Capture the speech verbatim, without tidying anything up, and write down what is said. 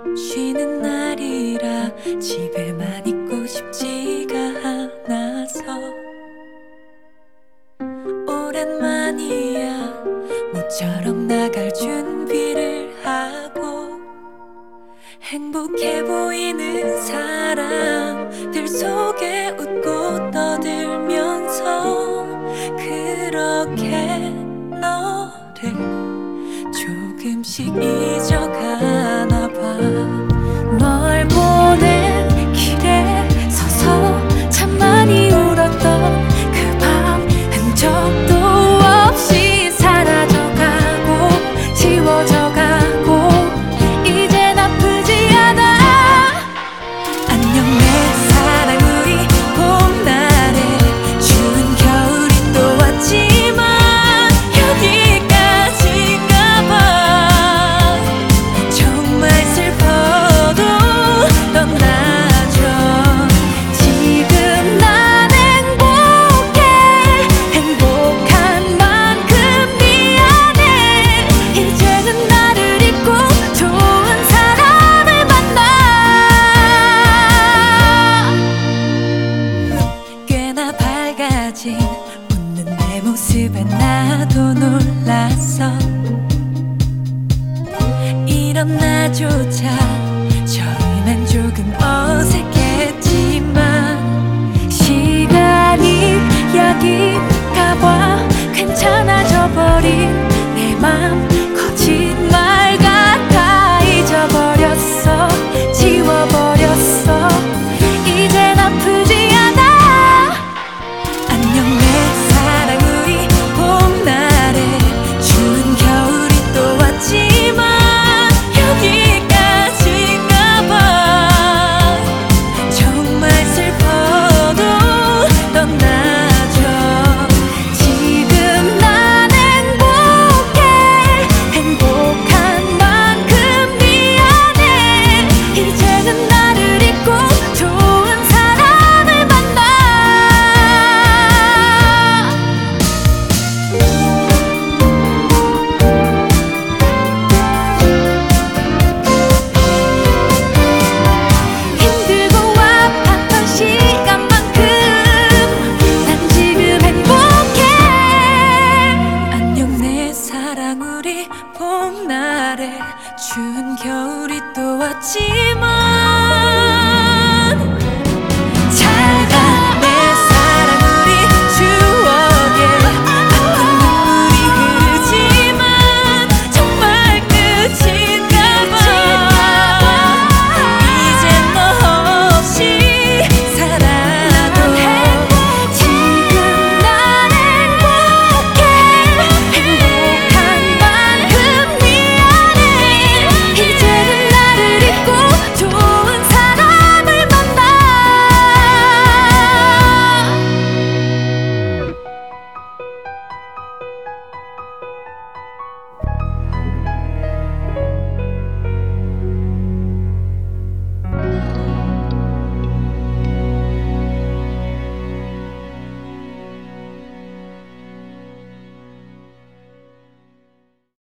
쉬는 날이라 집에만 있고 싶지가 않아서 오랜만이야. 모처럼 나갈 준비를 하고 행복해 보이는 사람들 속에 웃고 떠들면서 그렇게 너를 조금씩 잊어가나 봐. 널 보낸 길에 서서 참 많이 울었던 그 밤 흔적도 없이 사라져가고 지워져가고 이젠 아프지 않아. 안녕 내 사랑, 우리 봄날에 추운 겨울이 또 왔지만 여기까지인가 봐. 정말 슬퍼도 떠나줘. 지금 난 행복해. 행복한 만큼 미안해. 이제는 나를 잊고 좋은 사람을 만나. 꽤나 밝아진 웃는 내 모습에 나도 놀랐어. 이런 나조차 처음엔 조금 어색했지만 시간이 여긴가 봐. 괜찮아져 버린 내 맘 거짓말 같아. 잊어버렸어. 지워버렸어. 이젠 아프지 않아. 안녕 내 사랑, 우리 봄날에 추운 겨울이 또 왔지만 여기까지인가 봐. 정말 슬퍼도 떠나줘. 지금 난 행복해. 행복한 만큼 미안해. 이제는 나를 잊고 좋은 사람을 만나. 힘들고 아팠던 시간만큼 난 지금 행복해. 안녕 내 사랑, 우리 봄날에 추운 겨울이 또 왔지만